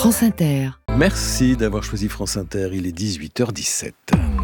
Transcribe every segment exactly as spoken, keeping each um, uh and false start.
France Inter. Merci d'avoir choisi France Inter, il est dix-huit heures dix-sept.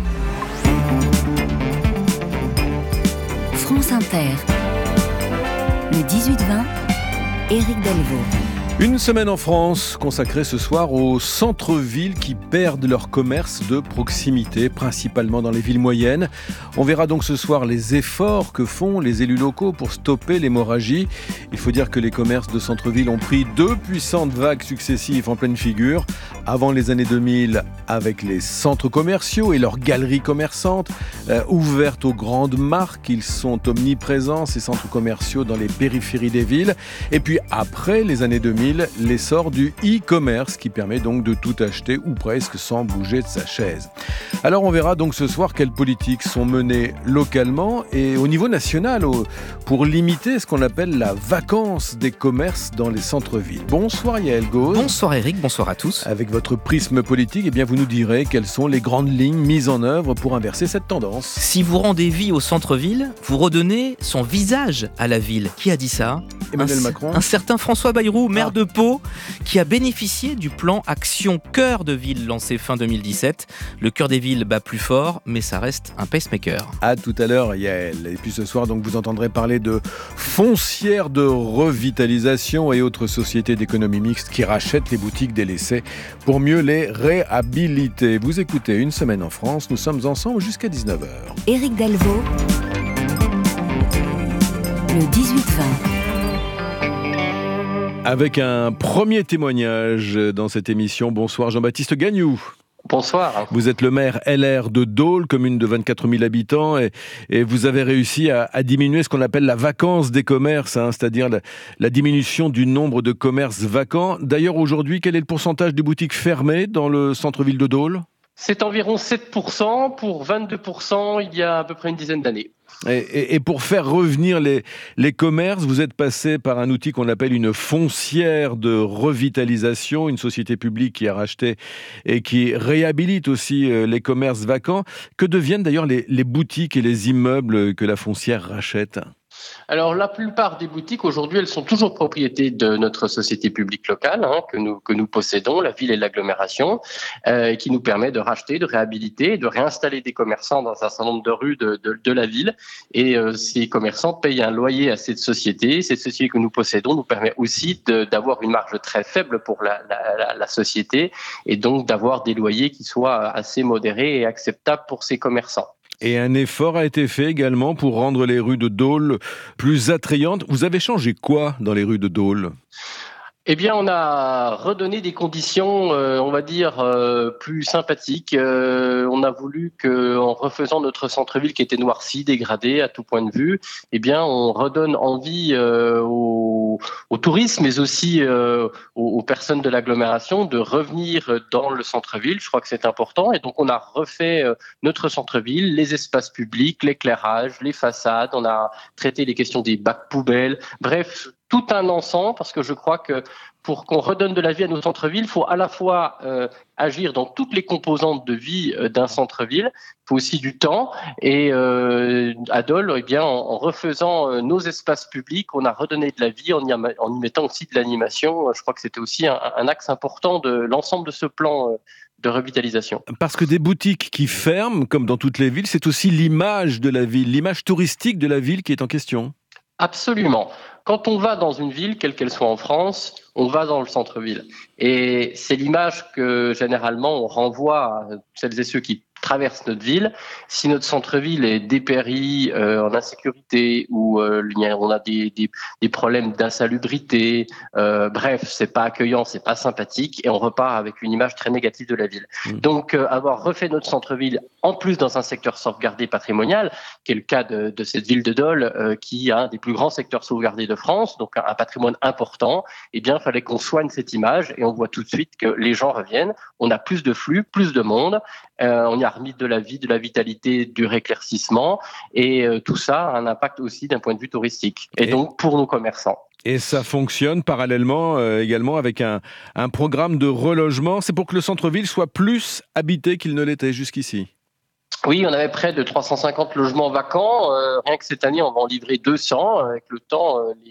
France Inter. Le dix-huit vingt, Éric Delvaux. Une semaine en France consacrée ce soir aux centres-villes qui perdent leur commerce de proximité, principalement dans les villes moyennes. On verra donc ce soir les efforts que font les élus locaux pour stopper l'hémorragie. Il faut dire que les commerces de centre-ville ont pris deux puissantes vagues successives en pleine figure. Avant les années deux mille, avec les centres commerciaux et leurs galeries commerçantes, euh, ouvertes aux grandes marques, ils sont omniprésents, ces centres commerciaux, dans les périphéries des villes. Et puis après les années deux mille, l'essor du e-commerce qui permet donc de tout acheter ou presque sans bouger de sa chaise. Alors on verra donc ce soir quelles politiques sont menées localement et au niveau national pour limiter ce qu'on appelle la vacance des commerces dans les centres-villes. Bonsoir Yael Gauz. Bonsoir Eric, bonsoir à tous. Avec votre prisme politique, eh bien vous nous direz quelles sont les grandes lignes mises en œuvre pour inverser cette tendance. Si vous rendez vie au centre-ville, vous redonnez son visage à la ville. Qui a dit ça ? Emmanuel un, Macron. Un certain François Bayrou, maire Ah. de Pau, qui a bénéficié du plan Action Cœur de Ville lancé fin deux mille dix-sept. Le cœur des villes bat plus fort, mais ça reste un pacemaker. À tout à l'heure Yael. Et puis ce soir donc vous entendrez parler de foncières de revitalisation et autres sociétés d'économie mixte qui rachètent les boutiques délaissées pour mieux les réhabiliter. Vous écoutez Une semaine en France, nous sommes ensemble jusqu'à dix-neuf heures. Éric Delvaux. Le dix-huit vingt. Avec un premier témoignage dans cette émission. Bonsoir Jean-Baptiste Gagnoux. Bonsoir. Vous êtes le maire L R de Dole, commune de vingt-quatre mille habitants, et, et vous avez réussi à, à diminuer ce qu'on appelle la vacance des commerces, hein, c'est-à-dire la, la diminution du nombre de commerces vacants. D'ailleurs, aujourd'hui, quel est le pourcentage de boutiques fermées dans le centre-ville de Dole ? C'est environ sept pour cent pour vingt-deux pour cent il y a à peu près une dizaine d'années. Et, et, et pour faire revenir les, les commerces, vous êtes passé par un outil qu'on appelle une foncière de revitalisation, une société publique qui a racheté et qui réhabilite aussi les commerces vacants. Que deviennent d'ailleurs les, les boutiques et les immeubles que la foncière rachète ? Alors, la plupart des boutiques, aujourd'hui, elles sont toujours propriété de notre société publique locale, hein, que nous que nous possédons, la ville et l'agglomération, euh, qui nous permet de racheter, de réhabiliter, de réinstaller des commerçants dans un certain nombre de rues de, de, de la ville. Et euh, ces commerçants payent un loyer à cette société. Cette société que nous possédons nous permet aussi de, d'avoir une marge très faible pour la, la, la, la société et donc d'avoir des loyers qui soient assez modérés et acceptables pour ces commerçants. Et un effort a été fait également pour rendre les rues de Dole plus attrayantes. Vous avez changé quoi dans les rues de Dole ? Eh bien, on a redonné des conditions, euh, on va dire, euh, plus sympathiques. Euh, on a voulu qu'en refaisant notre centre-ville qui était noirci, dégradé à tout point de vue, eh bien, on redonne envie euh, au, au tourisme, mais aussi euh, aux, aux personnes de l'agglomération de revenir dans le centre-ville. Je crois que c'est important. Et donc, on a refait euh, notre centre-ville, les espaces publics, l'éclairage, les façades. On a traité les questions des bacs poubelles. Bref, tout un ensemble, parce que je crois que pour qu'on redonne de la vie à nos centres-villes, il faut à la fois euh, agir dans toutes les composantes de vie euh, d'un centre-ville, il faut aussi du temps, et euh, à Dole, eh bien, en, en refaisant euh, nos espaces publics, on a redonné de la vie en y, ama- en y mettant aussi de l'animation. Je crois que c'était aussi un, un axe important de l'ensemble de ce plan euh, de revitalisation. Parce que des boutiques qui ferment, comme dans toutes les villes, c'est aussi l'image de la ville, l'image touristique de la ville qui est en question. Absolument. Quand on va dans une ville, quelle qu'elle soit en France, on va dans le centre-ville. Et c'est l'image que généralement on renvoie à celles et ceux qui traversent notre ville. Si notre centre-ville est dépéri, euh, en insécurité, ou euh, on a des, des, des problèmes d'insalubrité, euh, bref, c'est pas accueillant, c'est pas sympathique, et on repart avec une image très négative de la ville. Mmh. Donc, euh, avoir refait notre centre-ville, en plus dans un secteur sauvegardé patrimonial, qui est le cas de, de cette ville de Dole, euh, qui a un des plus grands secteurs sauvegardés de France, donc un, un patrimoine important, eh bien, il fallait qu'on soigne cette image, et on voit tout de suite que les gens reviennent, on a plus de flux, plus de monde, euh, on y a remis de la vie, de la vitalité, du réclaircissement, et euh, tout ça a un impact aussi d'un point de vue touristique, et, et donc pour nos commerçants. Et ça fonctionne parallèlement euh, également avec un, un programme de relogement. C'est pour que le centre-ville soit plus habité qu'il ne l'était jusqu'ici. Oui, on avait près de trois cent cinquante logements vacants. Euh, rien que cette année, on va en livrer deux cents. Avec le temps, euh, les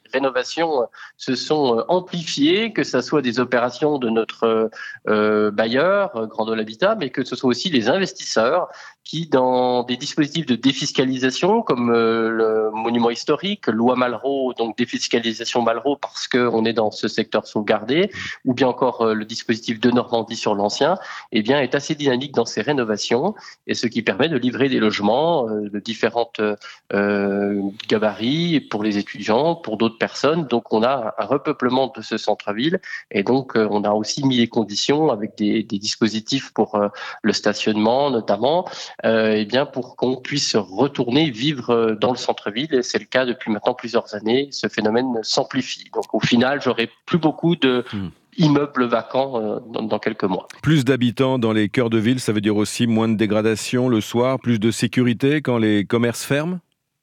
rénovations se sont amplifiées, que ce soit des opérations de notre euh, bailleur, Grandol Habitat, mais que ce soit aussi les investisseurs qui, dans des dispositifs de défiscalisation comme euh, le monument historique, loi Malraux, donc défiscalisation Malraux parce qu'on est dans ce secteur sauvegardé, ou bien encore euh, le dispositif de Normandie sur l'ancien, eh bien, est assez dynamique dans ces rénovations, et ce qui permet de livrer des logements euh, de différentes euh, gabarits pour les étudiants, pour d'autres personnes. Donc, on a un repeuplement de ce centre-ville, et donc euh, on a aussi mis les conditions avec des, des dispositifs pour euh, le stationnement notamment, Euh, eh bien, pour qu'on puisse retourner vivre dans le centre-ville. Et c'est le cas depuis maintenant plusieurs années. Ce phénomène s'amplifie. Donc, au final, j'aurai plus beaucoup de mmh. immeubles vacants euh, dans, dans quelques mois. Plus d'habitants dans les cœurs de ville, ça veut dire aussi moins de dégradation le soir, plus de sécurité quand les commerces ferment ?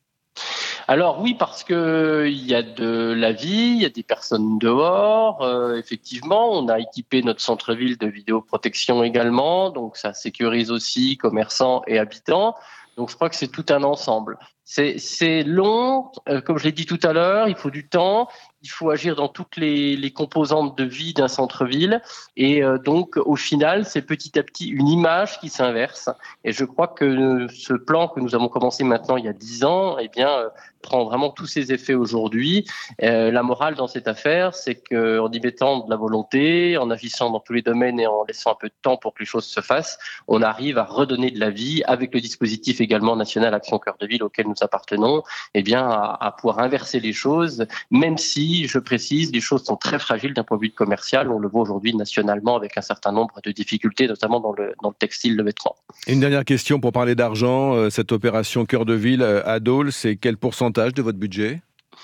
Alors oui, parce que il y a de la vie, il y a des personnes dehors. Euh, effectivement, on a équipé notre centre-ville de vidéoprotection également, donc ça sécurise aussi commerçants et habitants. Donc je crois que c'est tout un ensemble. C'est, c'est long, euh, comme je l'ai dit tout à l'heure, il faut du temps, il faut agir dans toutes les, les composantes de vie d'un centre-ville, et euh, donc au final, c'est petit à petit une image qui s'inverse. Et je crois que ce plan que nous avons commencé maintenant il y a dix ans, eh bien, euh, prend vraiment tous ses effets aujourd'hui. Euh, la morale dans cette affaire, c'est qu'en y mettant de la volonté, en agissant dans tous les domaines et en laissant un peu de temps pour que les choses se fassent, on arrive à redonner de la vie avec le dispositif également national Action Cœur de Ville auquel nous appartenons, eh bien, à, à pouvoir inverser les choses, même si, je précise, les choses sont très fragiles d'un point de vue commercial. On le voit aujourd'hui nationalement avec un certain nombre de difficultés, notamment dans le, dans le textile, le vêtement. Une dernière question pour parler d'argent. Cette opération Cœur de Ville à Dole, c'est quel pourcentage de votre budget ?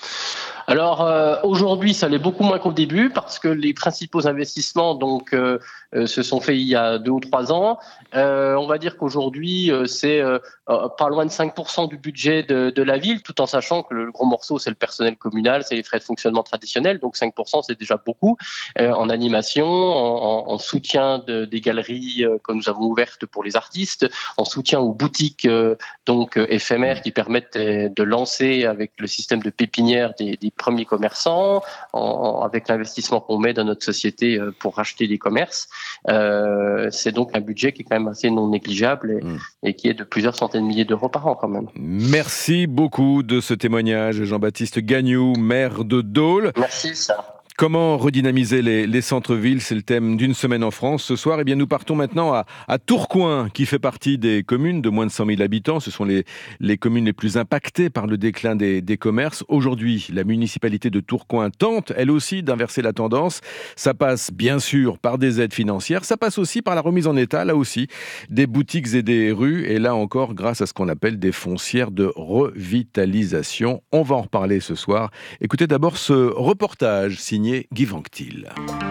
Alors euh, aujourd'hui, ça l'est beaucoup moins qu'au début parce que les principaux investissements donc euh, euh, se sont faits il y a deux ou trois ans. Euh, on va dire qu'aujourd'hui, euh, c'est euh, pas loin de cinq pour cent du budget de, de la ville, tout en sachant que le, le gros morceau, c'est le personnel communal, c'est les frais de fonctionnement traditionnels. Donc cinq pour cent, c'est déjà beaucoup euh, en animation, en, en soutien de, des galeries euh, que nous avons ouvertes pour les artistes, en soutien aux boutiques euh, donc euh, éphémères qui permettent euh, de lancer avec le système de pépinière des, des premiers commerçants, en, en, avec l'investissement qu'on met dans notre société euh, pour racheter des commerces. Euh, c'est donc un budget qui est quand même assez non négligeable et, mmh. et qui est de plusieurs centaines de milliers d'euros par an quand même. Merci beaucoup de ce témoignage, Jean-Baptiste Gagnoux, maire de Dole. Merci, ça. Comment redynamiser les, les centres-villes ? C'est le thème d'une semaine en France. Ce soir, eh bien, nous partons maintenant à, à Tourcoing, qui fait partie des communes de moins de cent mille habitants. Ce sont les, les communes les plus impactées par le déclin des, des commerces. Aujourd'hui, la municipalité de Tourcoing tente, elle aussi, d'inverser la tendance. Ça passe bien sûr par des aides financières. Ça passe aussi par la remise en état, là aussi, des boutiques et des rues. Et là encore, grâce à ce qu'on appelle des foncières de revitalisation. On va en reparler ce soir. Écoutez d'abord ce reportage signé Guy Vanctil.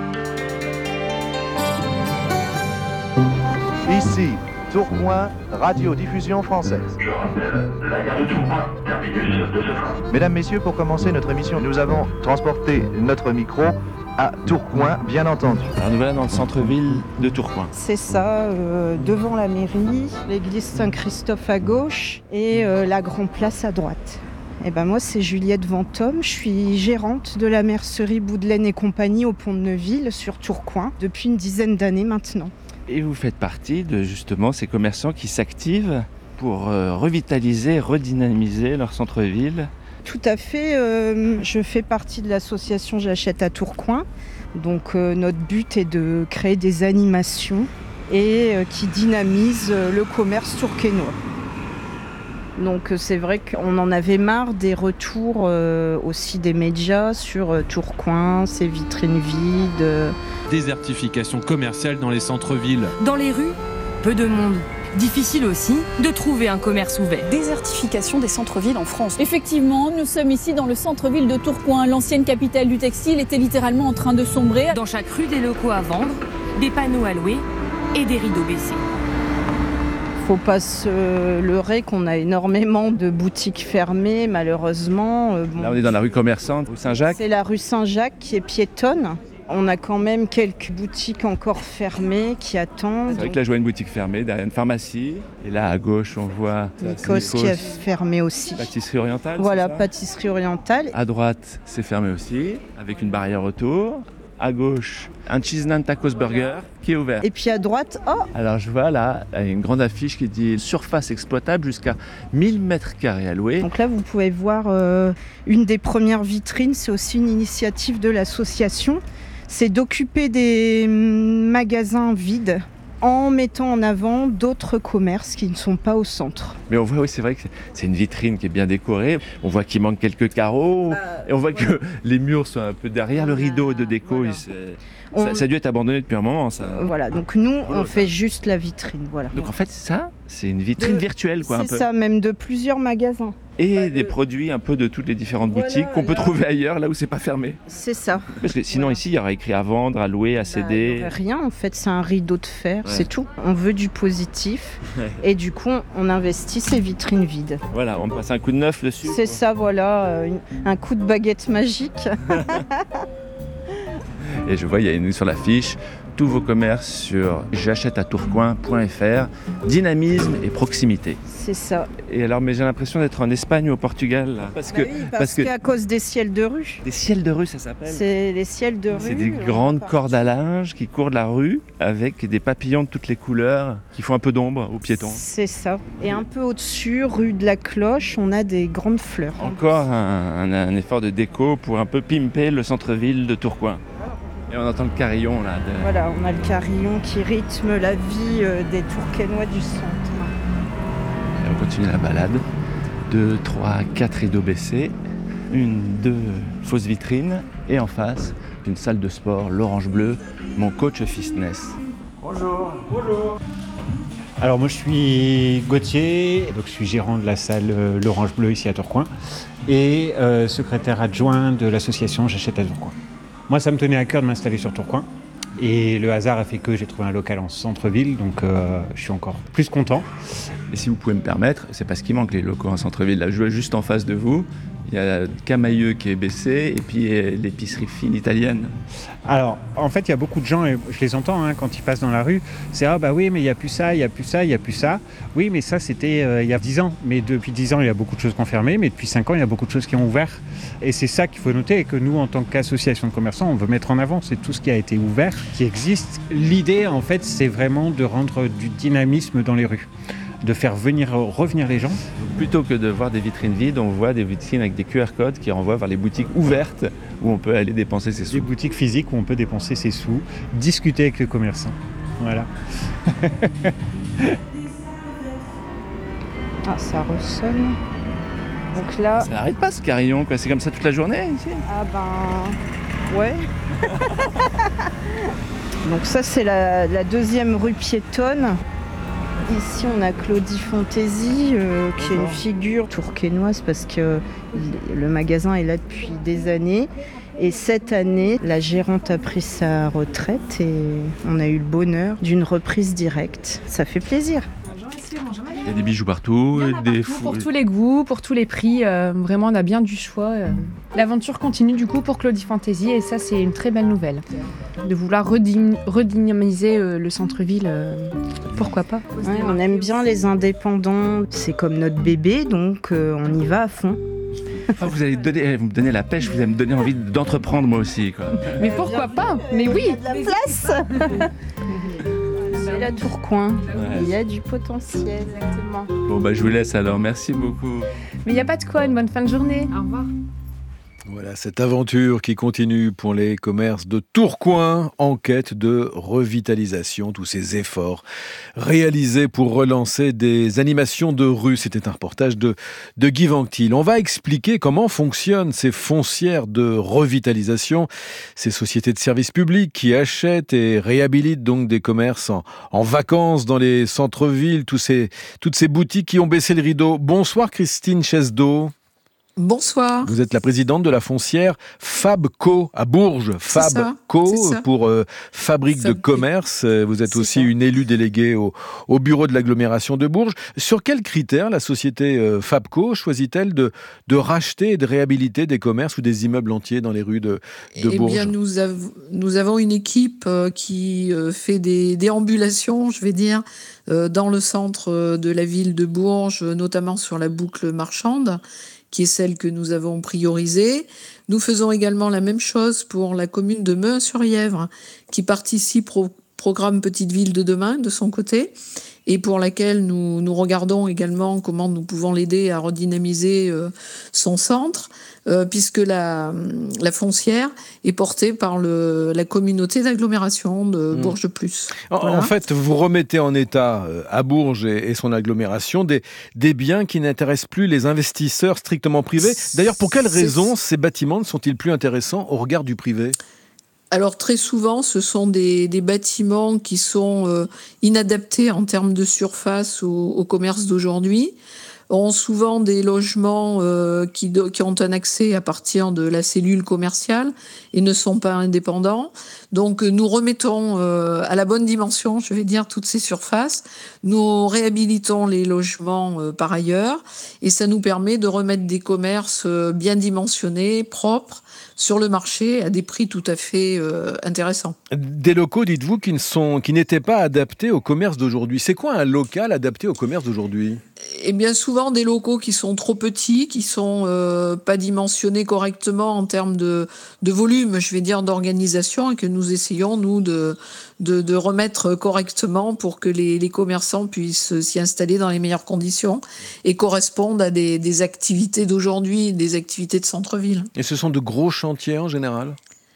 Ici, Tourcoing, radiodiffusion française. Mesdames, Messieurs, pour commencer notre émission, nous avons transporté notre micro à Tourcoing, bien entendu. Alors nous voilà dans le centre-ville de Tourcoing. C'est ça, euh, devant la mairie, l'église Saint-Christophe à gauche et euh, la Grande Place à droite. Eh ben moi, c'est Juliette Venthomme, je suis gérante de la mercerie Boudelaine et compagnie au Pont de Neuville sur Tourcoing depuis une dizaine d'années maintenant. Et vous faites partie de justement ces commerçants qui s'activent pour euh, revitaliser, redynamiser leur centre-ville. Tout à fait, euh, je fais partie de l'association J'achète à Tourcoing. Donc euh, notre but est de créer des animations et euh, qui dynamisent euh, le commerce tourquenois. Donc c'est vrai qu'on en avait marre des retours euh, aussi des médias sur euh, Tourcoing, ses vitrines vides. Euh. Désertification commerciale dans les centres-villes. Dans les rues, peu de monde. Difficile aussi de trouver un commerce ouvert. Désertification des centres-villes en France. Effectivement, nous sommes ici dans le centre-ville de Tourcoing. L'ancienne capitale du textile était littéralement en train de sombrer. Dans chaque rue, des locaux à vendre, des panneaux à louer et des rideaux baissés. Faut pas se leurrer qu'on a énormément de boutiques fermées, malheureusement. Bon, là, on est dans la rue commerçante, rue Saint-Jacques. C'est la rue Saint-Jacques qui est piétonne. On a quand même quelques boutiques encore fermées qui attendent. C'est vrai que là, je vois une boutique fermée, derrière une pharmacie. Et là, à gauche, on voit Nikos qui a fermé aussi. Pâtisserie orientale. Voilà, pâtisserie orientale. À droite, c'est fermé aussi, avec une barrière autour. À gauche, un cheese naan tacos burger qui est ouvert. Et puis à droite, oh Alors je vois là une grande affiche qui dit surface exploitable jusqu'à mille mètres carrés à louer. Donc là, vous pouvez voir euh, une des premières vitrines. C'est aussi une initiative de l'association. C'est d'occuper des magasins vides en mettant en avant d'autres commerces qui ne sont pas au centre. Mais on voit, oui, c'est vrai que c'est une vitrine qui est bien décorée. On voit qu'il manque quelques carreaux. Euh, et on voit voilà. que les murs sont un peu derrière le rideau de déco. Voilà. On... Ça, ça a dû être abandonné depuis un moment, ça. Voilà, donc nous, on fait juste la vitrine. Voilà. Donc en fait, ça, c'est une vitrine de... virtuelle, quoi. C'est un peu. Ça, même de plusieurs magasins. Et bah, des de... produits un peu de toutes les différentes voilà, boutiques qu'on là... peut trouver ailleurs, là où c'est pas fermé. C'est ça. Parce que sinon, voilà. ici, il y aurait écrit à vendre, à louer, à céder. Bah, rien, en fait, c'est un rideau de fer, ouais. c'est tout. On veut du positif. Et du coup, on investit ces vitrines vides. Voilà, on passe un coup de neuf dessus. C'est quoi. Ça, voilà, euh, un coup de baguette magique. Et je vois, il y a une sur l'affiche, tous vos commerces sur j'achète à tourcoing point f r, dynamisme et proximité. C'est ça. Et alors, mais j'ai l'impression d'être en Espagne ou au Portugal, là. Parce, bah que, oui, parce, parce que qu'à cause des ciels de rue. Des ciels de rue, ça s'appelle. C'est les ciels de rue. C'est des grandes cordes à linge qui courent de la rue avec des papillons de toutes les couleurs qui font un peu d'ombre aux piétons. C'est ça. Et un peu au-dessus, rue de la Cloche, on a des grandes fleurs. Encore un, un, un effort de déco pour un peu pimper le centre-ville de Tourcoing. Et on entend le carillon là. De... Voilà, on a le carillon qui rythme la vie euh, des Tourquenois du centre. Et on continue la balade. Deux, trois, quatre rideaux baissés. Une, deux fausses vitrines. Et en face, une salle de sport, l'Orange Bleu, mon coach fitness. Bonjour. Bonjour. Alors moi je suis Gauthier, donc je suis gérant de la salle euh, l'Orange Bleu ici à Tourcoing et euh, secrétaire adjoint de l'association J'achète à Tourcoing. Moi, ça me tenait à cœur de m'installer sur Tourcoing. Et le hasard a fait que j'ai trouvé un local en centre-ville, donc euh, je suis encore plus content. Et si vous pouvez me permettre, c'est parce qu'il manque les locaux en centre-ville. Là, je vois juste en face de vous, il y a Camailleux qui est baissé, et puis l'épicerie fine italienne. Alors, en fait, il y a beaucoup de gens, et je les entends hein, quand ils passent dans la rue, c'est « Ah bah oui, mais il n'y a plus ça, il n'y a plus ça, il n'y a plus ça. » Oui, mais ça, c'était euh, il y a dix ans. Mais depuis dix ans, il y a beaucoup de choses qui ont fermé, mais depuis cinq ans, il y a beaucoup de choses qui ont ouvert. Et c'est ça qu'il faut noter, et que nous, en tant qu'association de commerçants, on veut mettre en avant. C'est tout ce qui a été ouvert, qui existe. L'idée, en fait, c'est vraiment de rendre du dynamisme dans les rues, de faire venir, revenir les gens. Plutôt que de voir des vitrines vides, on voit des vitrines avec des Q R codes qui renvoient vers les boutiques ouvertes où on peut aller dépenser ses sous. Des boutiques physiques où on peut dépenser ses sous, discuter avec les commerçants. Voilà. Ah, ça ressonne. Donc là... Ça n'arrête pas ce carillon, quoi. C'est comme ça toute la journée ici. Ah ben... ouais. Donc ça, c'est la, la deuxième rue piétonne. Ici, on a Claudie Fontesi, euh, qui est une figure tourquenoise parce que le magasin est là depuis des années. Et cette année, la gérante a pris sa retraite et on a eu le bonheur d'une reprise directe. Ça fait plaisir. Il y a des bijoux partout, des fous. Pour tous les goûts, pour tous les prix. Euh, vraiment, on a bien du choix. Euh. L'aventure continue du coup pour Claudie Fantasy et ça, c'est une très belle nouvelle. De vouloir redim- redynamiser euh, le centre-ville, euh, pourquoi pas. Ouais, on aime bien les indépendants. C'est comme notre bébé, donc euh, on y va à fond. Ah, vous allez donner, vous me donnez la pêche, vous allez me donner envie d'entreprendre moi aussi, quoi. Mais pourquoi pas? Mais oui, il y a de la place. C'est la Tourcoing, ouais. Il y a du potentiel. Exactement. Bon bah je vous laisse alors, merci beaucoup. Mais il n'y a pas de quoi, une bonne fin de journée. Au revoir. Voilà cette aventure qui continue pour les commerces de Tourcoing en quête de revitalisation, tous ces efforts réalisés pour relancer des animations de rue. C'était un reportage de, de Guy Vanctil. On va expliquer comment fonctionnent ces foncières de revitalisation, ces sociétés de services publics qui achètent et réhabilitent donc des commerces en, en vacances dans les centres-villes, tous ces, toutes ces boutiques qui ont baissé le rideau. Bonsoir Christine Chesneau. Bonsoir. Vous êtes la présidente de la foncière Fabco à Bourges. Fabco pour euh, Fabrique Fab... de commerce. Vous êtes c'est aussi ça. Une élue déléguée au, au bureau de l'agglomération de Bourges. Sur quels critères la société euh, Fabco choisit-elle de, de racheter et de réhabiliter des commerces ou des immeubles entiers dans les rues de, de eh Bourges ? Bien, nous, av- nous avons une équipe euh, qui euh, fait des déambulations, je vais dire, euh, dans le centre de la ville de Bourges, notamment sur la boucle marchande, qui est celle que nous avons priorisée. Nous faisons également la même chose pour la commune de Meux-sur-Yèvre, qui participe au programme Petite Ville de demain de son côté, et pour laquelle nous, nous regardons également comment nous pouvons l'aider à redynamiser euh, son centre, euh, puisque la, la foncière est portée par le, la communauté d'agglomération de mmh. Bourges Plus. En, voilà. en fait, vous remettez en état euh, à Bourges et, et son agglomération des, des biens qui n'intéressent plus les investisseurs strictement privés. D'ailleurs, pour quelles C'est... raisons ces bâtiments ne sont-ils plus intéressants au regard du privé ? Alors très souvent, ce sont des, des bâtiments qui sont euh, inadaptés en termes de surface au, au commerce d'aujourd'hui, ont souvent des logements euh, qui, qui ont un accès à partir de la cellule commerciale et ne sont pas indépendants. Donc nous remettons euh, à la bonne dimension, je vais dire, toutes ces surfaces. Nous réhabilitons les logements euh, par ailleurs et ça nous permet de remettre des commerces euh, bien dimensionnés, propres, sur le marché à des prix tout à fait euh, intéressants. Des locaux, dites-vous, qui ne sont, qui n'étaient pas adaptés au commerce d'aujourd'hui. C'est quoi un local adapté au commerce d'aujourd'hui ? Eh bien, souvent des locaux qui sont trop petits, qui sont euh, pas dimensionnés correctement en termes de, de volume, je vais dire d'organisation, et que nous essayons nous de, de, de remettre correctement pour que les, les commerçants puissent s'y installer dans les meilleures conditions et correspondent à des, des activités d'aujourd'hui, des activités de centre-ville. Et ce sont de gros chantiers en général ?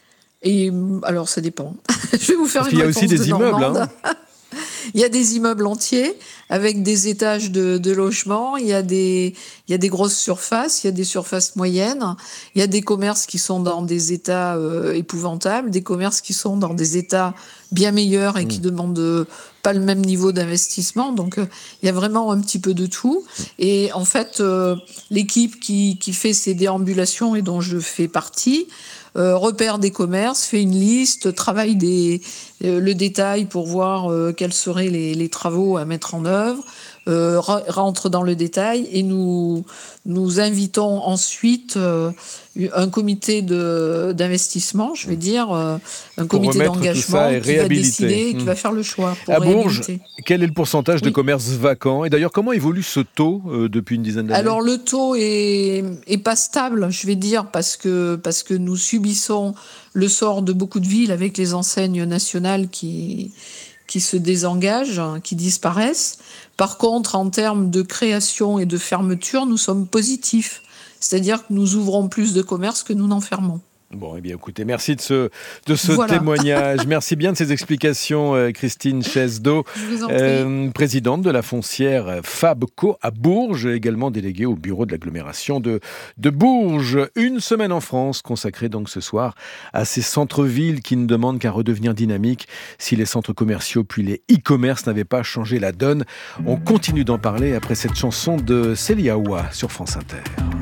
Et alors ça dépend. Je vais vous faire Parce une qu'il y a réponse aussi des de immeubles. Hein. Il y a des immeubles entiers avec des étages de, de logements, il y a des, il y a des grosses surfaces, il y a des surfaces moyennes, il y a des commerces qui sont dans des états euh, épouvantables, des commerces qui sont dans des états bien meilleurs et qui mmh. demandent pas le même niveau d'investissement. Donc euh, il y a vraiment un petit peu de tout. Et en fait, euh, l'équipe qui, qui fait ces déambulations et dont je fais partie, Euh, repère des commerces, fait une liste, travaille des, euh, le détail pour voir euh, quels seraient les, les travaux à mettre en œuvre, euh, rentre dans le détail et nous, nous invitons ensuite euh, un comité de, d'investissement, je vais dire, euh, un pour comité d'engagement qui va décider et qui mmh. va faire le choix. Pour à Bourges, réhabiliter. Quel est le pourcentage oui. de commerces vacants ? Et d'ailleurs, comment évolue ce taux euh, depuis une dizaine d'années ? Alors le taux est, est pas stable, je vais dire, parce que, parce que nous subissons le sort de beaucoup de villes avec les enseignes nationales qui, qui se désengagent, qui disparaissent. Par contre, en termes de création et de fermeture, nous sommes positifs. C'est-à-dire que nous ouvrons plus de commerces que nous n'en fermons. Bon, eh bien, écoutez, merci de ce, de ce voilà. témoignage. Merci bien de ces explications, euh, Christine Chesneau, euh, présidente de la foncière Fabco à Bourges, également déléguée au bureau de l'agglomération de, de Bourges. Une semaine en France consacrée donc ce soir à ces centres-villes qui ne demandent qu'à redevenir dynamiques si les centres commerciaux puis les e-commerce n'avaient pas changé la donne. On continue d'en parler après cette chanson de Célia Oua sur France Inter.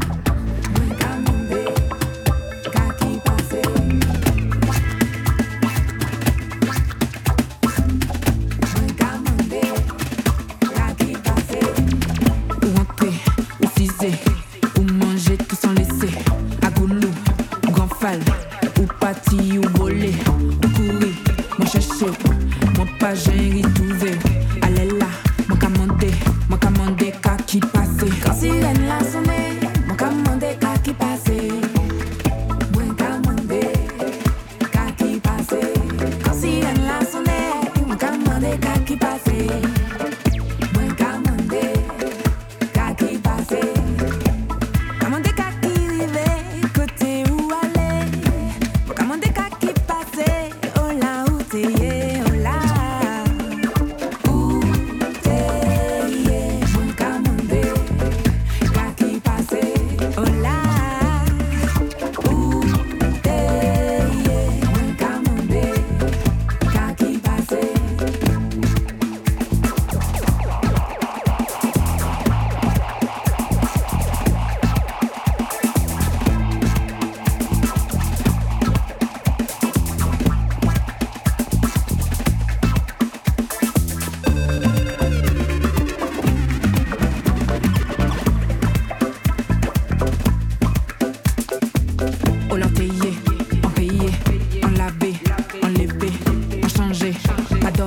Ou parti ou volé, ou courir, mon chercher, mon pas j'ai trouvé. Allez là, mon commandé, mon commandé, qu'à qui passe. Quand sirène la sonné, mon commandé, qu'à qui passe. Mon commandé, qu'à qui passe. Quand sirène la sonné, mon commandé, qu'à qui passe. Mon commandé, qu'à qui passe. Commandé, qu'à qui rive, côté où aller. Commandé, qu'à qui passe. Oh là, où t'es, oh là.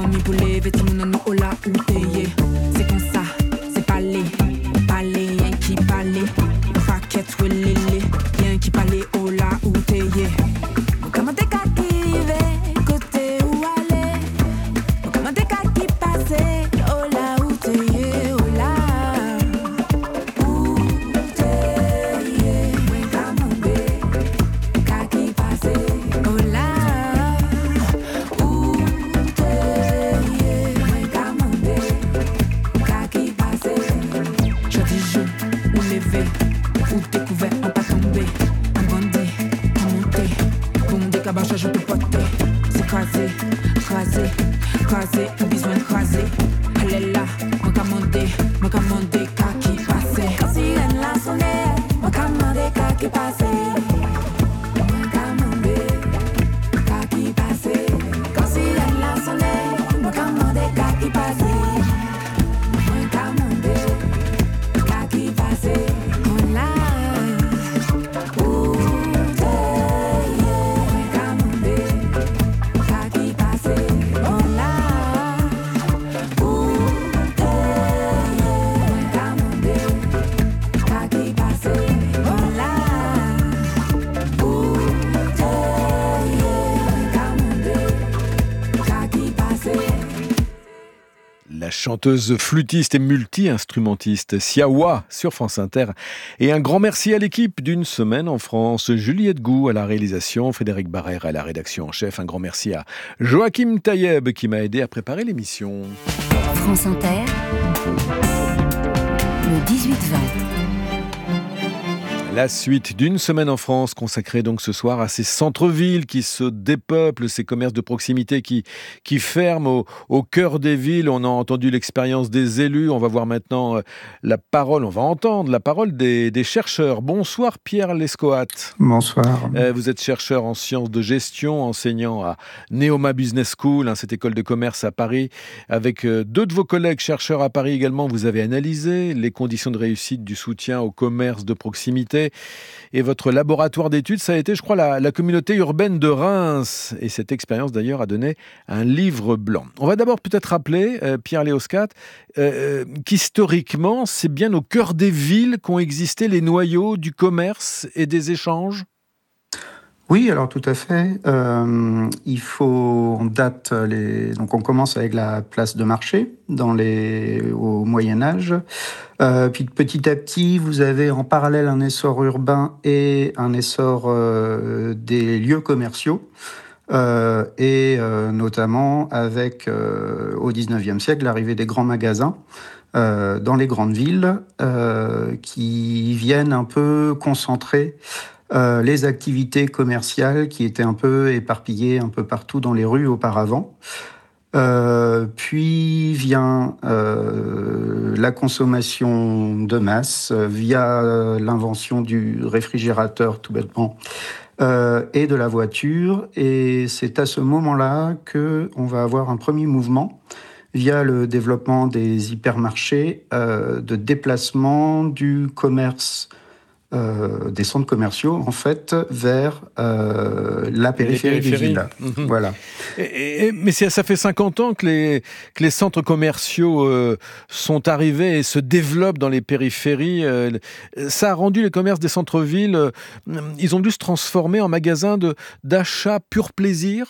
dormi pour les vêtements non nous ola ou teye. C'est comme ça, c'est parler, parler, rien qui parler. Raquette ou lélé, rien qui parler ola ou teye. Comment t'es qu'à qui va, côté ou aller. Comment t'es qu'à qui passer, ola ou teye, ola. Ou teye, moi kamande, qu'à qui passer, ola. Ou découvert, en pas tombé, en bandé, en monté, pour mon décabachage, je peux poter. C'est crasé, crasé, crasé, ou besoin de craser. Elle est là, mon commandé, mon commandé, qu'à qui passer. Quand si elle l'a sonné, mon commandé, qu'à qui passer. Mon commandé, qu'à qui passer. Quand si elle l'a sonné, mon commandé, qu'à qui passer. Mon commandé, qu'à qui passer. La chanteuse flûtiste et multi-instrumentiste Siawa sur France Inter. Et un grand merci à l'équipe d'une semaine en France. Juliette Gou à la réalisation, Frédéric Barrère à la rédaction en chef. Un grand merci à Joachim Tayeb qui m'a aidé à préparer l'émission. France Inter, le dix-huit vingt. La suite d'une semaine en France consacrée donc ce soir à ces centres-villes qui se dépeuplent, ces commerces de proximité qui, qui ferment au, au cœur des villes. On a entendu l'expérience des élus. On va voir maintenant la parole, on va entendre la parole des, des chercheurs. Bonsoir Pierre Lescoat. Bonsoir. Euh, vous êtes chercheur en sciences de gestion, enseignant à Neoma Business School, hein, cette école de commerce à Paris. Avec euh, deux de vos collègues chercheurs à Paris également, vous avez analysé les conditions de réussite du soutien au commerce de proximité. Et votre laboratoire d'études, ça a été, je crois, la, la communauté urbaine de Reims. Et cette expérience, d'ailleurs, a donné un livre blanc. On va d'abord peut-être rappeler, euh, Pierre Lescoat, euh, qu'historiquement, c'est bien au cœur des villes qu'ont existé les noyaux du commerce et des échanges. Oui, alors tout à fait. Euh, il faut, on date les, donc on commence avec la place de marché dans les, au Moyen Âge. Euh, puis petit à petit, vous avez en parallèle un essor urbain et un essor euh, des lieux commerciaux. Euh, et euh, notamment avec, euh, au dix-neuvième siècle, l'arrivée des grands magasins euh, dans les grandes villes euh, qui viennent un peu concentrer Euh, les activités commerciales qui étaient un peu éparpillées un peu partout dans les rues auparavant. Euh, puis vient euh, la consommation de masse euh, via euh, l'invention du réfrigérateur tout bêtement euh, et de la voiture. Et c'est à ce moment-là qu'on va avoir un premier mouvement via le développement des hypermarchés euh, de déplacement du commerce Euh, des centres commerciaux, en fait, vers euh, la périphérie des villes. Mmh. Voilà. Et, et, mais ça fait cinquante ans que les, que les centres commerciaux euh, sont arrivés et se développent dans les périphéries. Euh, ça a rendu les commerces des centres-villes, euh, ils ont dû se transformer en magasins de, d'achat pur plaisir,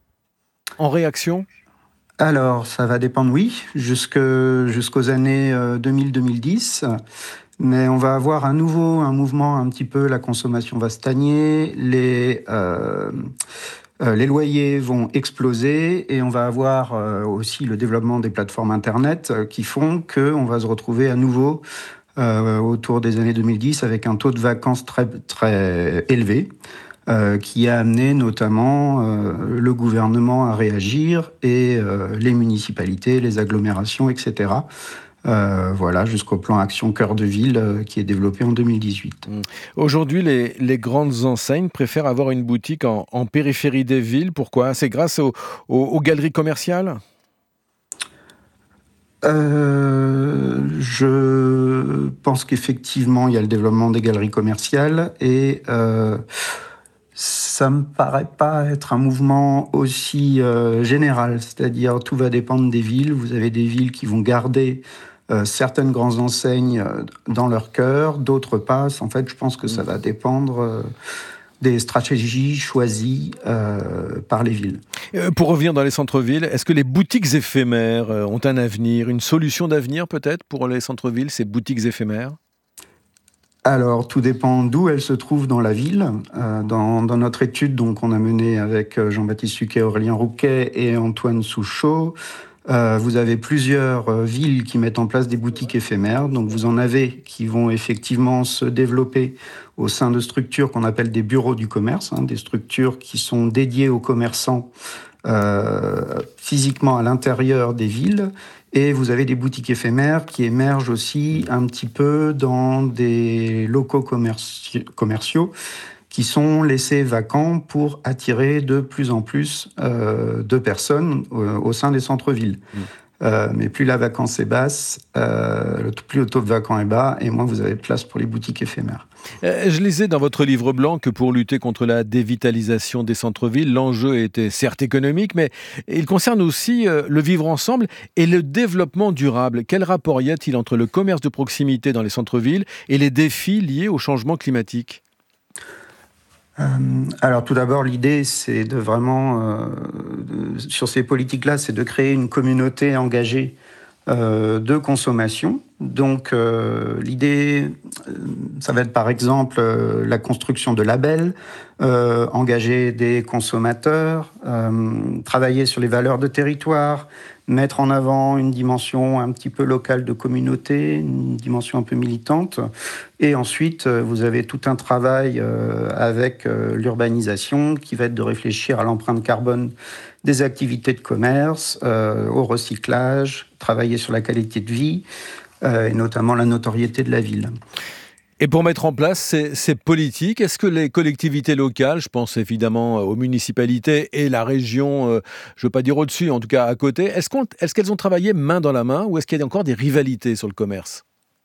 en réaction. Alors, ça va dépendre, oui, jusque, jusqu'aux années euh, deux mille à deux mille dix. Mais on va avoir à nouveau un mouvement un petit peu, la consommation va stagner, les, euh, euh, les loyers vont exploser et on va avoir euh, aussi le développement des plateformes Internet euh, qui font qu'on va se retrouver à nouveau euh, autour des années deux mille dix avec un taux de vacances très, très élevé euh, qui a amené notamment euh, le gouvernement à réagir et euh, les municipalités, les agglomérations, et cetera Euh, voilà, jusqu'au plan Action Cœur de Ville euh, qui est développé en deux mille dix-huit. Aujourd'hui, les, les grandes enseignes préfèrent avoir une boutique en, en périphérie des villes. Pourquoi ? C'est grâce au, au, aux galeries commerciales ? euh, Je pense qu'effectivement, il y a le développement des galeries commerciales et euh, Ça me paraît pas être un mouvement aussi euh, général, c'est-à-dire tout va dépendre des villes. Vous avez des villes qui vont garder euh, certaines grandes enseignes euh, dans leur cœur, d'autres pas. En fait, je pense que ça va dépendre euh, des stratégies choisies euh, par les villes. Euh, pour revenir dans les centres-villes, est-ce que les boutiques éphémères euh, ont un avenir, une solution d'avenir peut-être pour les centres-villes, ces boutiques éphémères ? Alors, tout dépend d'où elles se trouvent dans la ville. Euh, dans, dans notre étude, donc, on a mené avec Jean-Baptiste Suquet, Aurélien Rouquet et Antoine Souchot, euh, vous avez plusieurs euh, villes qui mettent en place des boutiques éphémères. Donc, vous en avez qui vont effectivement se développer au sein de structures qu'on appelle des bureaux du commerce, hein, des structures qui sont dédiées aux commerçants euh, physiquement à l'intérieur des villes. Et vous avez des boutiques éphémères qui émergent aussi un petit peu dans des locaux commerci- commerciaux qui sont laissés vacants pour attirer de plus en plus euh, de personnes euh, au sein des centres-villes. Mmh. Euh, mais plus la vacance est basse, euh, plus le taux de vacants est bas, et moins vous avez de place pour les boutiques éphémères. Euh, je lisais dans votre livre blanc que pour lutter contre la dévitalisation des centres-villes, l'enjeu était certes économique, mais il concerne aussi euh, le vivre ensemble et le développement durable. Quel rapport y a-t-il entre le commerce de proximité dans les centres-villes et les défis liés au changement climatique ? Euh, alors tout d'abord, l'idée, c'est de vraiment, euh, de, sur ces politiques-là, c'est de créer une communauté engagée euh, de consommation. Donc euh, l'idée, euh, ça va être par exemple euh, la construction de labels, euh, engager des consommateurs, euh, travailler sur les valeurs de territoire, mettre en avant une dimension un petit peu locale de communauté, une dimension un peu militante. Et ensuite, vous avez tout un travail euh, avec euh, l'urbanisation qui va être de réfléchir à l'empreinte carbone des activités de commerce, euh, au recyclage, travailler sur la qualité de vie euh, et notamment la notoriété de la ville. Et pour mettre en place ces, ces politiques, est-ce que les collectivités locales, je pense évidemment aux municipalités et la région, euh, je ne veux pas dire au-dessus, en tout cas à côté, est-ce, qu'on, est-ce qu'elles ont travaillé main dans la main ou est-ce qu'il y a encore des rivalités sur le commerce ?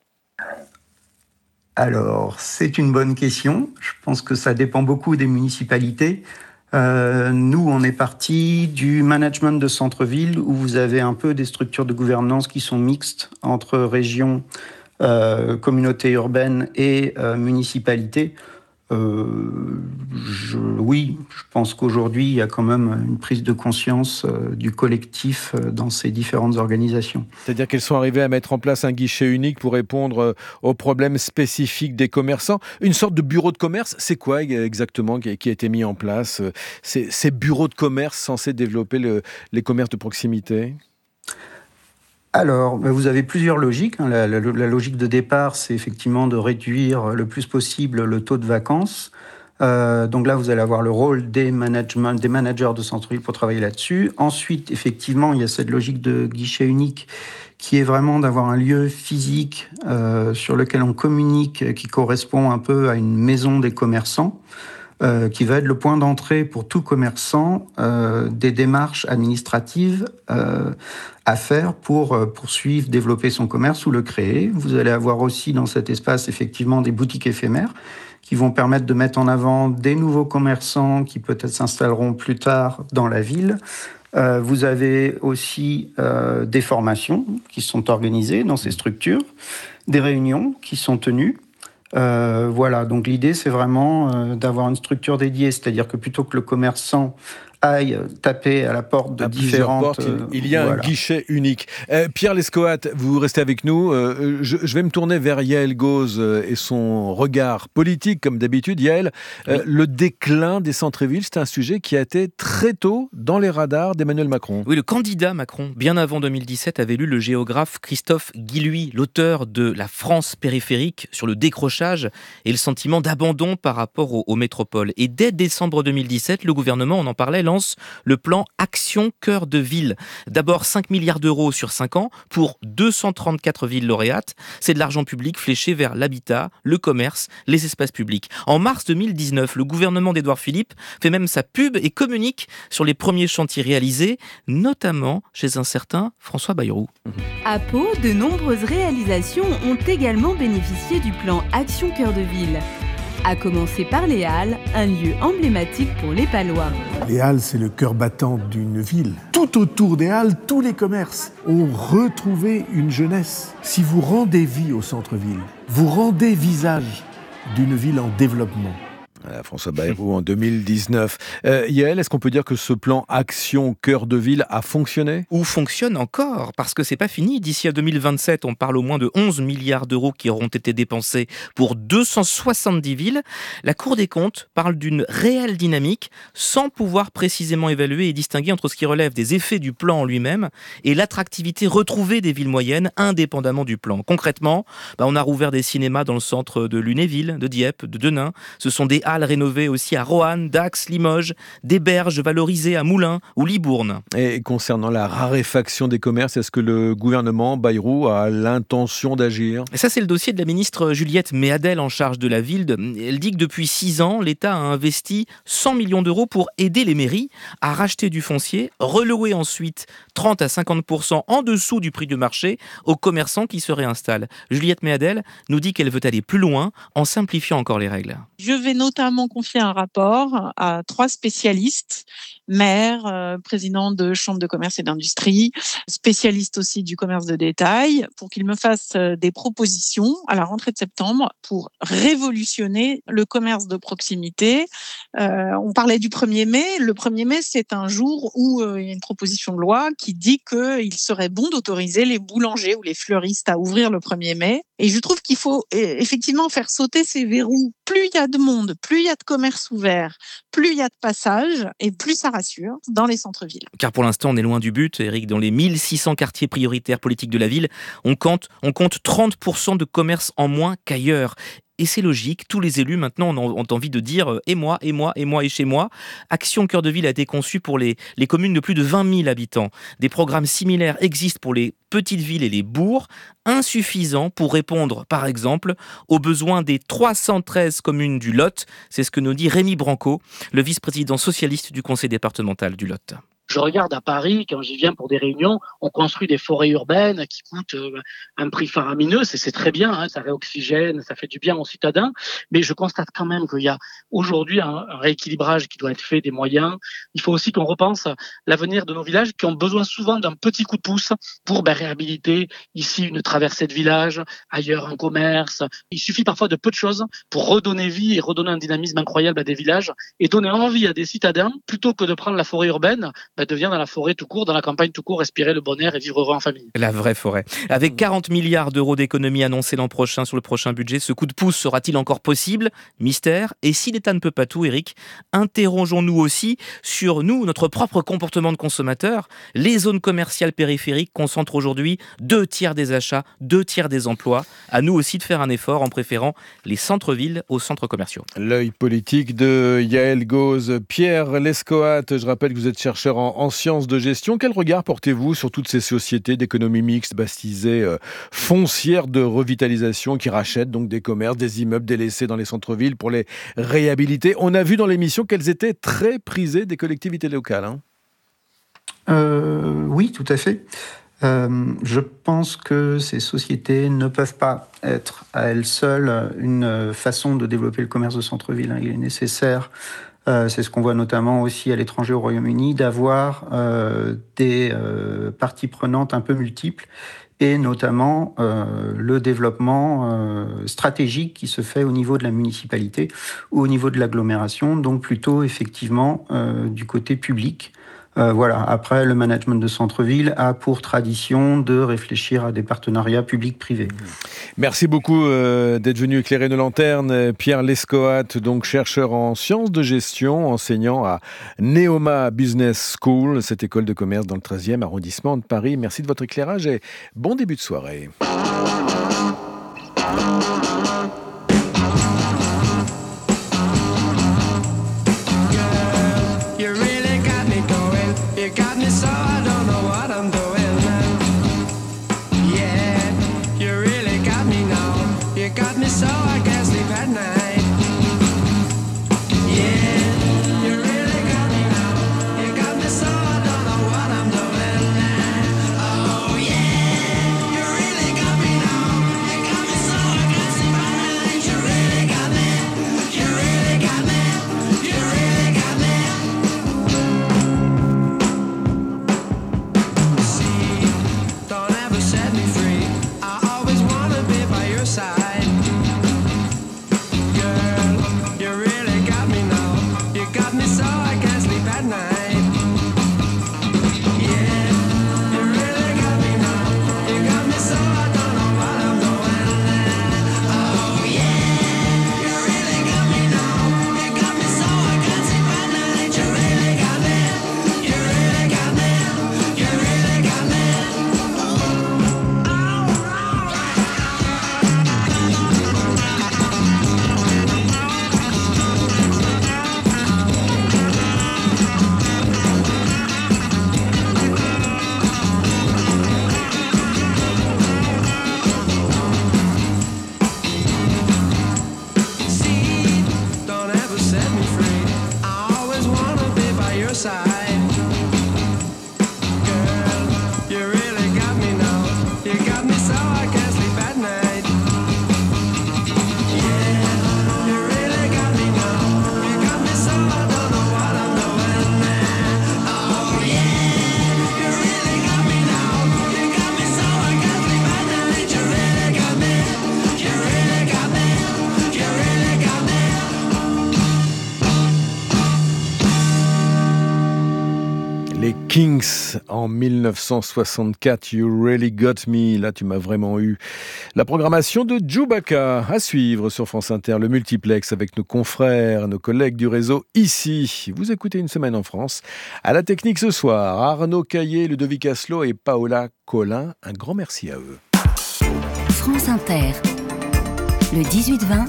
Alors, c'est une bonne question. Je pense que ça dépend beaucoup des municipalités. Euh, nous, on est parti du management de centre-ville où vous avez un peu des structures de gouvernance qui sont mixtes entre régions, Euh, communauté urbaine et euh, municipalité. Euh, je, oui, je pense qu'aujourd'hui, il y a quand même une prise de conscience euh, du collectif euh, dans ces différentes organisations. C'est-à-dire qu'elles sont arrivées à mettre en place un guichet unique pour répondre euh, aux problèmes spécifiques des commerçants. Une sorte de bureau de commerce, c'est quoi exactement qui a, qui a été mis en place, euh, ces, ces bureaux de commerce censés développer le, les commerces de proximité ? Alors, vous avez plusieurs logiques. La, la, la logique de départ, c'est effectivement de réduire le plus possible le taux de vacances. Euh, donc là, vous allez avoir le rôle des, management, des managers de centre-ville pour travailler là-dessus. Ensuite, effectivement, il y a cette logique de guichet unique qui est vraiment d'avoir un lieu physique euh, sur lequel on communique, qui correspond un peu à une maison des commerçants. Euh, qui va être le point d'entrée pour tout commerçant euh, des démarches administratives euh, à faire pour euh, poursuivre, développer son commerce ou le créer. Vous allez avoir aussi dans cet espace effectivement des boutiques éphémères qui vont permettre de mettre en avant des nouveaux commerçants qui peut-être s'installeront plus tard dans la ville. Euh, vous avez aussi euh, des formations qui sont organisées dans ces structures, des réunions qui sont tenues. Euh, voilà, donc l'idée c'est vraiment euh, d'avoir une structure dédiée, c'est-à-dire que plutôt que le commerçant aille taper à la porte de à différentes... portes, il, il y a voilà. un guichet unique. Euh, Pierre Lescoat, vous restez avec nous. Euh, je, je vais me tourner vers Yaël Gauze et son regard politique, comme d'habitude. Yaël, euh, oui. le déclin des centres-villes, c'est un sujet qui a été très tôt dans les radars d'Emmanuel Macron. Oui, le candidat Macron, bien avant deux mille dix-sept, avait lu le géographe Christophe Guilluy, l'auteur de La France périphérique, sur le décrochage et le sentiment d'abandon par rapport aux, aux métropoles. Et dès décembre deux mille dix-sept, le gouvernement, on en parlait, lance le plan Action Cœur de Ville. D'abord cinq milliards d'euros sur cinq ans pour deux cent trente-quatre villes lauréates. C'est de l'argent public fléché vers l'habitat, le commerce, les espaces publics. En mars deux mille dix-neuf, le gouvernement d'Édouard Philippe fait même sa pub et communique sur les premiers chantiers réalisés, notamment chez un certain François Bayrou. À Pau, de nombreuses réalisations ont également bénéficié du plan Action Cœur de Ville. À commencer par les Halles, un lieu emblématique pour les Palois. Les Halles, c'est le cœur battant d'une ville. Tout autour des Halles, tous les commerces ont retrouvé une jeunesse. Si vous rendez vie au centre-ville, vous rendez visage d'une ville en développement. Voilà, François Bayrou en deux mille dix-neuf. Euh, Yael, est-ce qu'on peut dire que ce plan Action Cœur de Ville a fonctionné ? Ou fonctionne encore, parce que c'est pas fini. D'ici à deux mille vingt-sept, on parle au moins de onze milliards d'euros qui auront été dépensés pour deux cent soixante-dix villes. La Cour des comptes parle d'une réelle dynamique, sans pouvoir précisément évaluer et distinguer entre ce qui relève des effets du plan en lui-même et l'attractivité retrouvée des villes moyennes, indépendamment du plan. Concrètement, bah on a rouvert des cinémas dans le centre de Lunéville, de Dieppe, de Denain. Ce sont des halles rénovées aussi à Roanne, Dax, Limoges, des berges valorisées à Moulins ou Libourne. Et concernant la raréfaction des commerces, est-ce que le gouvernement Bayrou a l'intention d'agir ? Et ça, c'est le dossier de la ministre Juliette Méadel en charge de la ville. Elle dit que depuis six ans, l'État a investi cent millions d'euros pour aider les mairies à racheter du foncier, relouer ensuite trente à cinquante pour cent en dessous du prix du marché aux commerçants qui se réinstallent. Juliette Méadel nous dit qu'elle veut aller plus loin en simplifiant encore les règles. Je vais notamment confier un rapport à trois spécialistes, maires, euh, présidents de chambres de commerce et d'industrie, spécialistes aussi du commerce de détail, pour qu'ils me fassent des propositions à la rentrée de septembre pour révolutionner le commerce de proximité. Euh, on parlait du premier mai. Le premier mai, c'est un jour où euh, il y a une proposition de loi qui dit qu'il serait bon d'autoriser les boulangers ou les fleuristes à ouvrir le premier mai. Et je trouve qu'il faut effectivement faire sauter ces verrous. Plus il y a de monde, plus il y a de commerce ouvert, plus il y a de passages et plus ça rassure dans les centres-villes. Car pour l'instant, on est loin du but, Eric. Dans les mille six cents quartiers prioritaires politiques de la ville, on compte, on compte trente pour cent de commerce en moins qu'ailleurs. Et c'est logique, tous les élus maintenant ont envie de dire « et moi, et moi, et moi, et chez moi ». Action Cœur de Ville a été conçue pour les, les communes de plus de vingt mille habitants. Des programmes similaires existent pour les petites villes et les bourgs, insuffisants pour répondre, par exemple, aux besoins des trois cent treize communes du Lot. C'est ce que nous dit Rémi Branco, le vice-président socialiste du conseil départemental du Lot. Je regarde à Paris, quand j'y viens pour des réunions, on construit des forêts urbaines qui coûtent euh, un prix faramineux, c'est, c'est très bien, hein, ça réoxygène, ça fait du bien aux citadins, mais je constate quand même qu'il y a aujourd'hui un, un rééquilibrage qui doit être fait des moyens. Il faut aussi qu'on repense l'avenir de nos villages qui ont besoin souvent d'un petit coup de pouce pour ben, réhabiliter ici une traversée de village, ailleurs un commerce. Il suffit parfois de peu de choses pour redonner vie et redonner un dynamisme incroyable à des villages et donner envie à des citadins, plutôt que de prendre la forêt urbaine, bah, de venir dans la forêt tout court, dans la campagne tout court, respirer le bon air et vivre heureux en famille. La vraie forêt. Avec quarante milliards d'euros d'économies annoncées l'an prochain sur le prochain budget, ce coup de pouce sera-t-il encore possible ? Mystère. Et si l'État ne peut pas tout, Eric, interrogeons-nous aussi sur nous, notre propre comportement de consommateur. Les zones commerciales périphériques concentrent aujourd'hui deux tiers des achats, deux tiers des emplois. À nous aussi de faire un effort en préférant les centres-villes aux centres commerciaux. L'œil politique de Yael Gauze. Pierre Lescoat, je rappelle que vous êtes chercheur en En sciences de gestion. Quel regard portez-vous sur toutes ces sociétés d'économie mixte baptisées euh, foncières de revitalisation qui rachètent donc des commerces, des immeubles délaissés dans les centres-villes pour les réhabiliter ? On a vu dans l'émission qu'elles étaient très prisées des collectivités locales. Hein. Euh, oui, tout à fait. Euh, je pense que ces sociétés ne peuvent pas être à elles seules une façon de développer le commerce de centre-ville. Il est nécessaire, Euh, c'est ce qu'on voit notamment aussi à l'étranger au Royaume-Uni, d'avoir euh, des euh, parties prenantes un peu multiples et notamment euh, le développement euh, stratégique qui se fait au niveau de la municipalité ou au niveau de l'agglomération, donc plutôt effectivement euh, du côté public. Euh, voilà. Après, le management de centre-ville a pour tradition de réfléchir à des partenariats publics-privés. Merci beaucoup euh, d'être venu éclairer nos lanternes. Pierre Lescoat, donc chercheur en sciences de gestion, enseignant à Neoma Business School, cette école de commerce dans le treizième arrondissement de Paris. Merci de votre éclairage et bon début de soirée. Kings en dix-neuf cent soixante-quatre, You Really Got Me, là tu m'as vraiment eu. La programmation de Chewbacca à suivre sur France Inter, le multiplex avec nos confrères, nos collègues du réseau ici. Vous écoutez Une semaine en France. À la technique ce soir, Arnaud Caillé, Ludovic Asselot et Paola Collin. Un grand merci à eux. France Inter, le dix-huit vingt,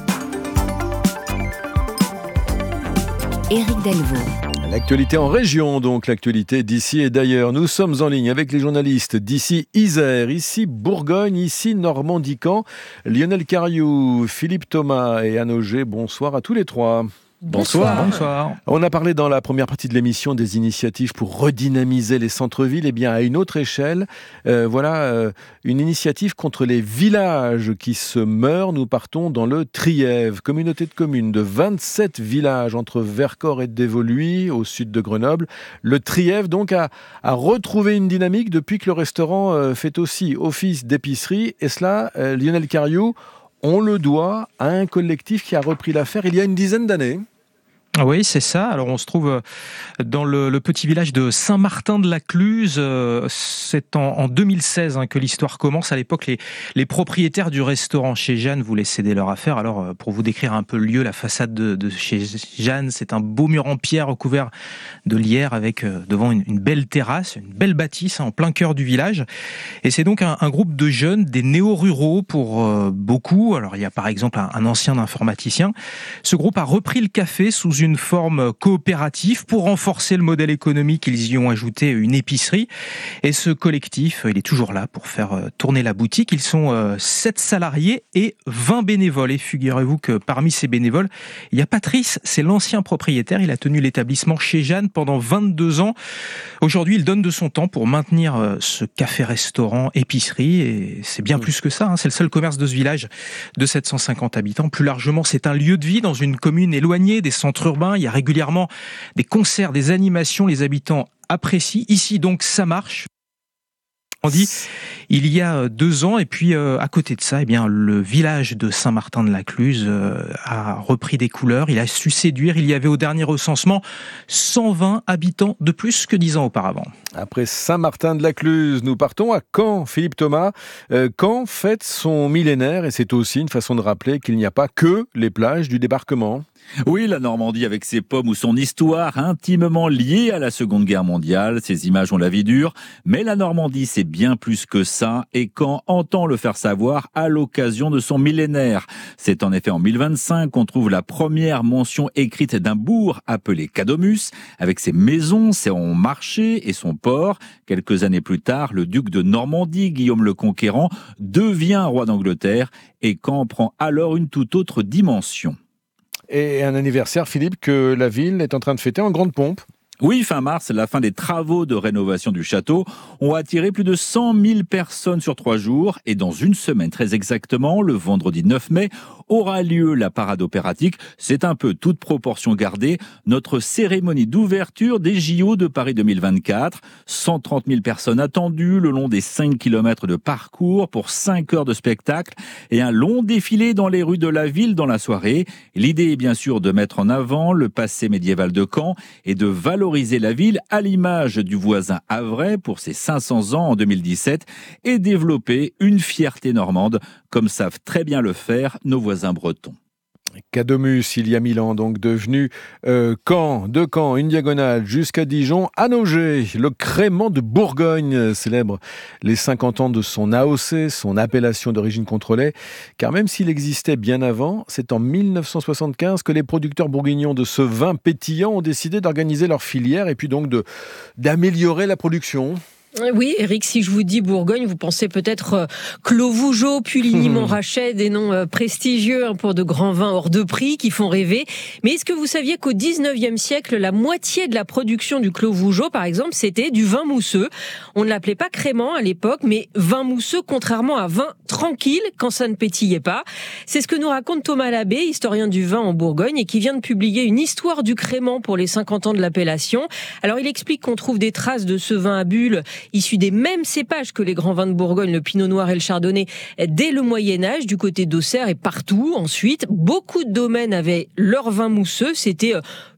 Éric Delvaux. L'actualité en région, donc l'actualité d'ici et d'ailleurs. Nous sommes en ligne avec les journalistes d'ici Isère, ici Bourgogne, ici Normandie-Camp, Lionel Cariou, Philippe Thomas et Anne Auger. Bonsoir à tous les trois. Bonsoir. Bonsoir. On a parlé dans la première partie de l'émission des initiatives pour redynamiser les centres-villes. Et bien à une autre échelle, euh, voilà euh, une initiative contre les villages qui se meurent. Nous partons dans le Trièves, communauté de communes de vingt-sept villages entre Vercors et Dévoluy, au sud de Grenoble. Le Trièves donc a, a retrouvé une dynamique depuis que le restaurant euh, fait aussi office d'épicerie. Et cela, euh, Lionel Cariou, on le doit à un collectif qui a repris l'affaire il y a une dizaine d'années. Oui, c'est ça. Alors, on se trouve dans le, le petit village de Saint-Martin-de-la-Cluse. C'est en, en deux mille seize hein, que l'histoire commence. À l'époque, les, les propriétaires du restaurant chez Jeanne voulaient céder leur affaire. Alors, pour vous décrire un peu le lieu, la façade de, de chez Jeanne, c'est un beau mur en pierre recouvert de lierre avec devant une, une belle terrasse, une belle bâtisse hein, en plein cœur du village. Et c'est donc un, un groupe de jeunes, des néo-ruraux pour euh, beaucoup. Alors, il y a par exemple un, un ancien informaticien. Ce groupe a repris le café sous une une forme coopérative pour renforcer le modèle économique. Ils y ont ajouté une épicerie et ce collectif, il est toujours là pour faire tourner la boutique. Ils sont sept salariés et vingt bénévoles. Et figurez-vous que parmi ces bénévoles, il y a Patrice, c'est l'ancien propriétaire. Il a tenu l'établissement chez Jeanne pendant vingt-deux ans. Aujourd'hui, il donne de son temps pour maintenir ce café-restaurant épicerie et c'est bien plus que ça. Hein. C'est le seul commerce de ce village de sept cent cinquante habitants. Plus largement, c'est un lieu de vie dans une commune éloignée des centres urbains. Il y a régulièrement des concerts, des animations, les habitants apprécient. Ici, donc, ça marche. On dit, il y a deux ans, et puis euh, à côté de ça, eh bien, le village de Saint-Martin-de-la-Cluse euh, a repris des couleurs, il a su séduire. Il y avait au dernier recensement cent vingt habitants de plus que dix ans auparavant. Après Saint-Martin-de-la-Cluse, nous partons à Caen, Philippe Thomas. Euh, Caen fête son millénaire et c'est aussi une façon de rappeler qu'il n'y a pas que les plages du débarquement. Oui, la Normandie avec ses pommes ou son histoire intimement liée à la Seconde Guerre mondiale. Ces images ont la vie dure, mais la Normandie c'est bien plus que ça et Caen entend le faire savoir à l'occasion de son millénaire. C'est en effet en mille vingt-cinq qu'on trouve la première mention écrite d'un bourg appelé Cadomus, avec ses maisons, son marché et son port. Quelques années plus tard, le duc de Normandie, Guillaume le Conquérant, devient roi d'Angleterre et Caen prend alors une toute autre dimension. Et un anniversaire, Philippe, que la ville est en train de fêter en grande pompe. Oui, fin mars, la fin des travaux de rénovation du château ont attiré plus de cent mille personnes sur trois jours. Et dans une semaine très exactement, le vendredi neuf mai, aura lieu la parade opératique. C'est un peu toute proportion gardée, notre cérémonie d'ouverture des J O de Paris deux mille vingt-quatre. cent trente mille personnes attendues le long des cinq kilomètres de parcours pour cinq heures de spectacle et un long défilé dans les rues de la ville dans la soirée. L'idée est bien sûr de mettre en avant le passé médiéval de Caen et de valoriser la ville à l'image du voisin Havrais pour ses cinq cents ans en deux mille dix-sept et développer une fierté normande comme savent très bien le faire nos voisins bretons. Cadomus, il y a mille ans, donc devenu euh, Caen, de Caen, une diagonale jusqu'à Dijon, à Nogé, le crément de Bourgogne célèbre les cinquante ans de son A O C, son appellation d'origine contrôlée, car même s'il existait bien avant, c'est en mille neuf cent soixante-quinze que les producteurs bourguignons de ce vin pétillant ont décidé d'organiser leur filière et puis donc de, d'améliorer la production. Oui, Eric, si je vous dis Bourgogne, vous pensez peut-être euh, Clos Vougeot, Puligny-Montrachet, des noms euh, prestigieux hein, pour de grands vins hors de prix qui font rêver. Mais est-ce que vous saviez qu'au dix-neuvième siècle, la moitié de la production du Clos Vougeot, par exemple, c'était du vin mousseux. On ne l'appelait pas crément à l'époque, mais vin mousseux, contrairement à vin tranquille quand ça ne pétillait pas. C'est ce que nous raconte Thomas Labbé, historien du vin en Bourgogne, et qui vient de publier une histoire du crément pour les cinquante ans de l'appellation. Alors il explique qu'on trouve des traces de ce vin à bulles issus des mêmes cépages que les grands vins de Bourgogne, le Pinot Noir et le Chardonnay, dès le Moyen-Âge, du côté d'Auxerre et partout. Ensuite, beaucoup de domaines avaient leur vin mousseux. C'était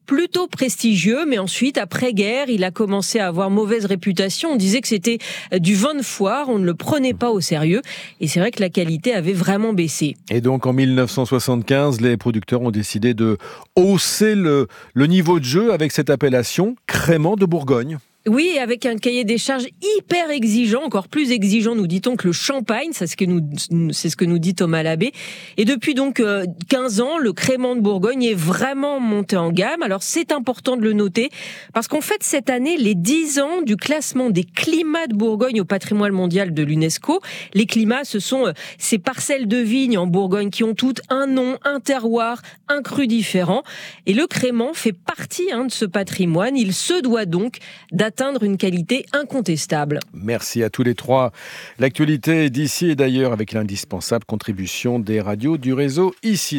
plutôt prestigieux, mais ensuite, après-guerre, il a commencé à avoir mauvaise réputation. On disait que c'était du vin de foire, on ne le prenait pas au sérieux, et c'est vrai que la qualité avait vraiment baissé. Et donc en mille neuf cent soixante-quinze, les producteurs ont décidé de hausser le, le niveau de jeu avec cette appellation Crémant de Bourgogne. Oui, avec un cahier des charges hyper exigeant, encore plus exigeant, nous dit-on, que le champagne, c'est ce que nous, c'est ce que nous dit Thomas Labbé. Et depuis donc quinze ans, le Crémant de Bourgogne est vraiment monté en gamme. Alors c'est important de le noter, parce qu'on fête cette année les dix ans du classement des climats de Bourgogne au patrimoine mondial de l'UNESCO. Les climats, ce sont ces parcelles de vignes en Bourgogne qui ont toutes un nom, un terroir, un cru différent. Et le Crémant fait partie hein, de ce patrimoine. Il se doit donc d'atteindre une qualité incontestable. Merci à tous les trois. L'actualité d'ici et d'ailleurs avec l'indispensable contribution des radios du réseau ici.